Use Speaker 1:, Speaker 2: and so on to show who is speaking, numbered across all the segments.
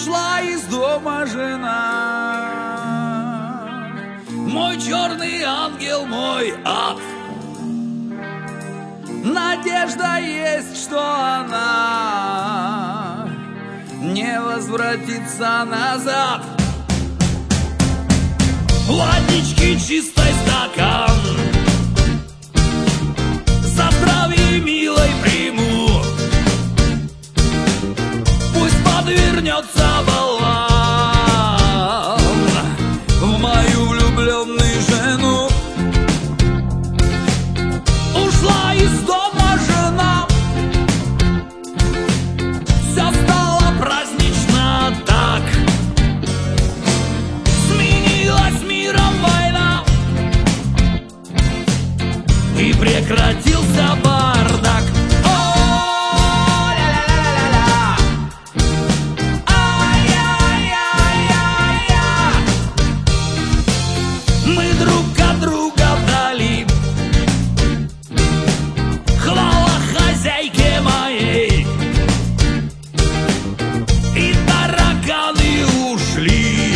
Speaker 1: Ушла из дома жена. Мой черный ангел, мой ад. Надежда есть, что она не возвратится назад. Водички чистой стакан, за здравие милой приму. Пусть подвернется болван в мою влюбленную жену. Ушла из дома жена, все стало празднично так. Сменилась миром война, и прекратился бардак. Мы друг от друга вдали. Хвала хозяйке моей. И тараканы ушли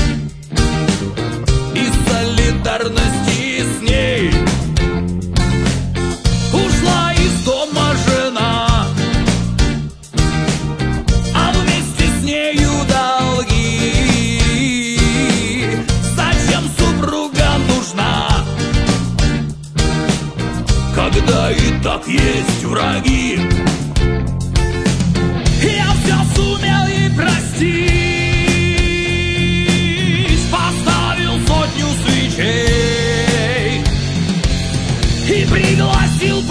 Speaker 1: из солидарности с ней. Ушла из дома жена, а вместе с нею долги. Зачем супруга нужна, когда и так есть враги? Я все сумел ей простить, поставил 100 свечей и пригласил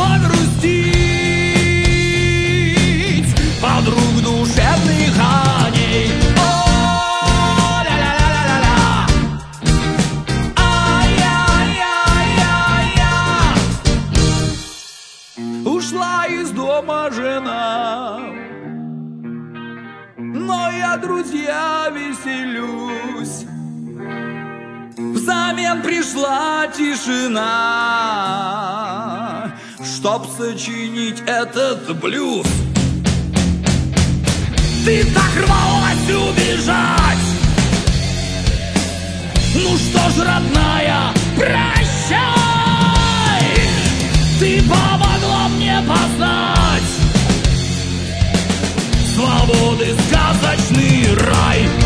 Speaker 1: погрустить подруг душевных Аней. Ушла из дома жена, но я, друзья, веселюсь. Взамен пришла тишина, чтоб сочинить этот блюз. Ты так рвалась убежать, ну что ж, родная, прощай. Ты помогла мне познать свободы сказочный рай.